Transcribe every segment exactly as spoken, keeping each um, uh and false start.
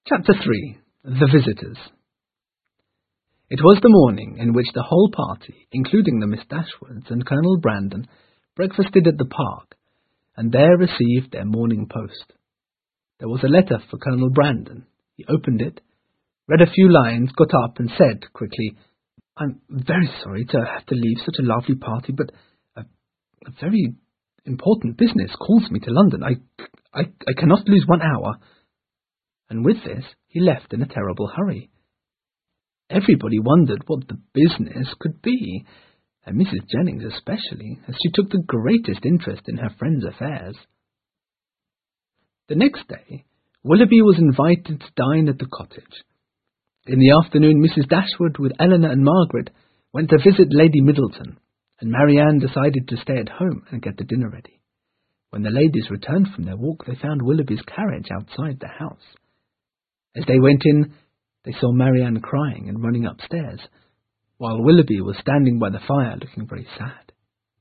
Chapter three. The Visitors. It was the morning in which the whole party, including the Miss Dashwoods and Colonel Brandon, breakfasted at the park, and there received their morning post. There was a letter for Colonel Brandon. He opened it, read a few lines, got up, and said quickly, "I'm very sorry to have to leave such a lovely party, but a, a very important business calls me to London. I, I, I cannot lose one hour." And with this he left in a terrible hurry. Everybody wondered what the business could be, and Missus Jennings especially, as she took the greatest interest in her friend's affairs. The next day, Willoughby was invited to dine at the cottage. In the afternoon, Missus Dashwood, with Eleanor and Margaret, went to visit Lady Middleton, and Marianne decided to stay at home and get the dinner ready. When the ladies returned from their walk, they found Willoughby's carriage outside the house. As they went in, they saw Marianne crying and running upstairs, while Willoughby was standing by the fire looking very sad.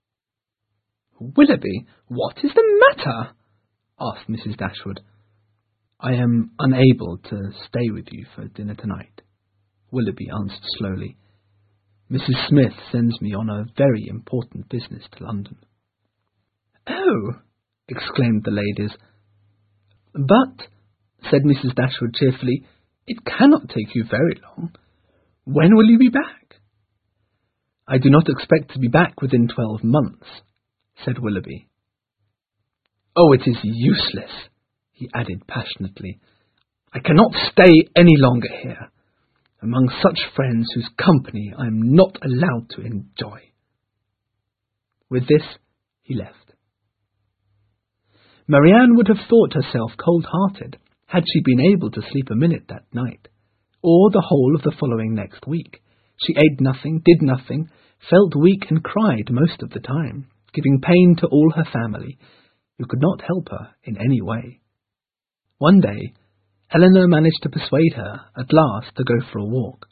"Willoughby, what is the matter?" asked Missus Dashwood. "I am unable to stay with you for dinner tonight," Willoughby answered slowly. "Missus Smith sends me on a very important business to London." "Oh!" exclaimed the ladies. "But," said Missus Dashwood cheerfully, "it cannot take you very long. When will you be back?" "I do not expect to be back within twelve months," said Willoughby. "Oh, it is useless," he added passionately. "I cannot stay any longer here, among such friends whose company I am not allowed to enjoy." With this he left. Marianne would have thought herself cold-hearted had she been able to sleep a minute that night, or the whole of the following next week. She ate nothing, did nothing, felt weak and cried most of the time, giving pain to all her family, who could not help her in any way. One day, Eleanor managed to persuade her, at last, to go for a walk.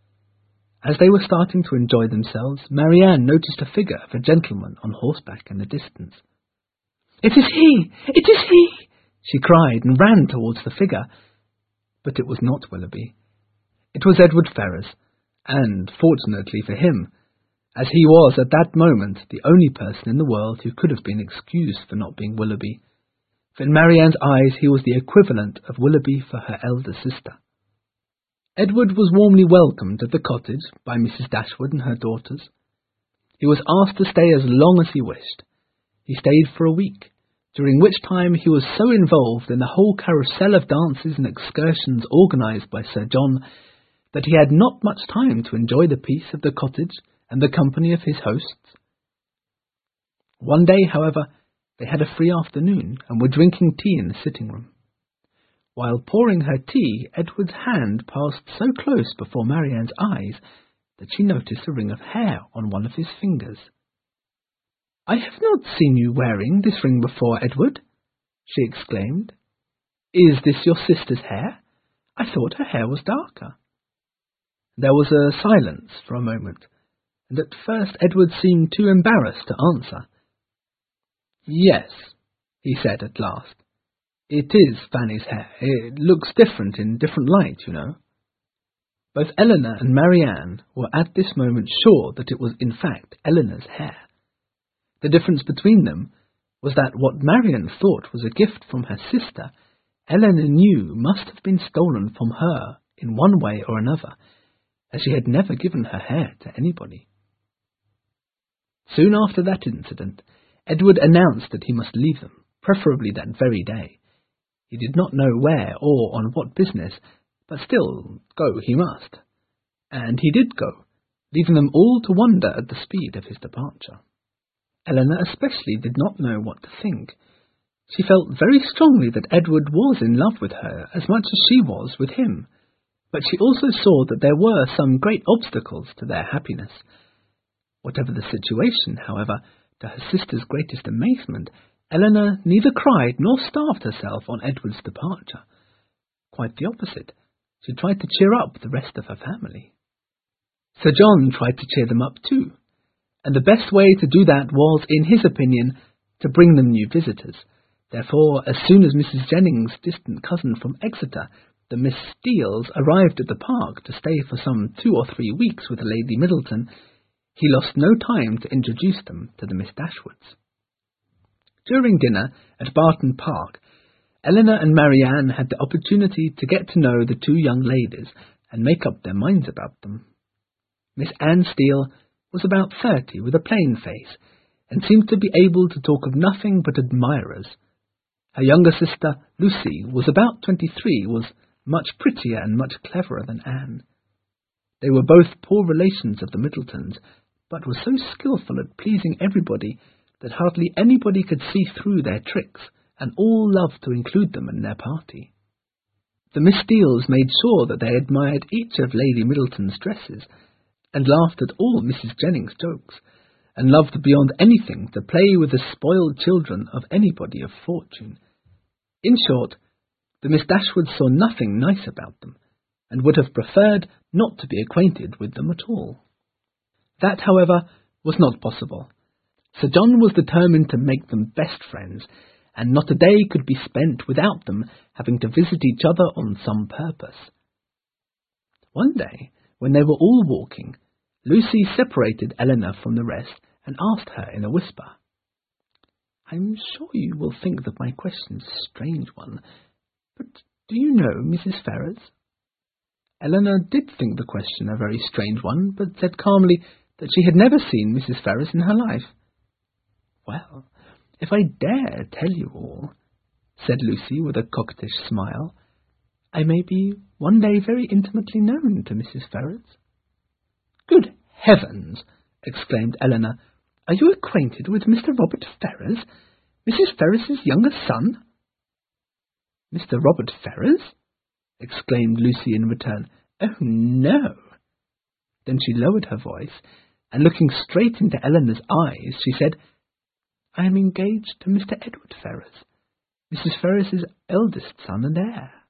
As they were starting to enjoy themselves, Marianne noticed a figure of a gentleman on horseback in the distance. "It is he! It is he!" she cried, and ran towards the figure. But it was not Willoughby. It was Edward Ferrars, and, fortunately for him, as he was at that moment the only person in the world who could have been excused for not being Willoughby, for in Marianne's eyes he was the equivalent of Willoughby for her elder sister. Edward was warmly welcomed at the cottage by Missus Dashwood and her daughters. He was asked to stay as long as he wished. He stayed for a week, during which time he was so involved in the whole carousel of dances and excursions organised by Sir John that he had not much time to enjoy the peace of the cottage and the company of his hosts. One day, however, they had a free afternoon and were drinking tea in the sitting-room. While pouring her tea, Edward's hand passed so close before Marianne's eyes that she noticed a ring of hair on one of his fingers. "I have not seen you wearing this ring before, Edward," she exclaimed. "Is this your sister's hair? I thought her hair was darker." There was a silence for a moment, and at first Edward seemed too embarrassed to answer. "Yes," he said at last, "it is Fanny's hair. It looks different in different light, you know." Both Eleanor and Marianne were at this moment sure that it was in fact Eleanor's hair. The difference between them was that what Marianne thought was a gift from her sister, Eleanor knew must have been stolen from her in one way or another, as she had never given her hair to anybody. Soon after that incident, Edward announced that he must leave them, preferably that very day. He did not know where or on what business, but still go he must. And he did go, leaving them all to wonder at the speed of his departure. Eleanor especially did not know what to think. She felt very strongly that Edward was in love with her as much as she was with him, but she also saw that there were some great obstacles to their happiness. Whatever the situation, however, to her sister's greatest amazement, Eleanor neither cried nor starved herself on Edward's departure. Quite the opposite. She tried to cheer up the rest of her family. Sir John tried to cheer them up too, and the best way to do that was, in his opinion, to bring them new visitors. Therefore, as soon as Missus Jennings' distant cousin from Exeter the Miss Steeles arrived at the park to stay for some two or three weeks with Lady Middleton, he lost no time to introduce them to the Miss Dashwoods. During dinner at Barton Park, Eleanor and Marianne had the opportunity to get to know the two young ladies and make up their minds about them. Miss Anne Steele was about thirty, with a plain face, and seemed to be able to talk of nothing but admirers. Her younger sister, Lucy, was about twenty-three, was much prettier and much cleverer than Anne. They were both poor relations of the Middletons, but were so skilful at pleasing everybody that hardly anybody could see through their tricks, and all loved to include them in their party. The Miss Steeles made sure that they admired each of Lady Middleton's dresses, and laughed at all Missus Jennings' jokes, and loved beyond anything to play with the spoiled children of anybody of fortune. In short, the Miss Dashwoods saw nothing nice about them, and would have preferred not to be acquainted with them at all. That, however, was not possible. Sir John was determined to make them best friends, and not a day could be spent without them having to visit each other on some purpose. One day, when they were all walking, Lucy separated Eleanor from the rest and asked her in a whisper, "I'm sure you will think that my question's a strange one, but do you know Missus Ferrers?" Eleanor did think the question a very strange one, but said calmly that she had never seen Missus Ferrers in her life. "Well, if I dare tell you all," said Lucy with a coquettish smile, "I may be one day very intimately known to Missus Ferrers." "Good heavens!" exclaimed Eleanor. "Are you acquainted with Mister Robert Ferrers, Missus Ferrers's younger son?" "Mister Robert Ferrers?" exclaimed Lucy in return. "Oh, no!" Then she lowered her voice, and looking straight into Eleanor's eyes, she said, "I am engaged to Mister Edward Ferrers, Missus Ferrers's eldest son and heir."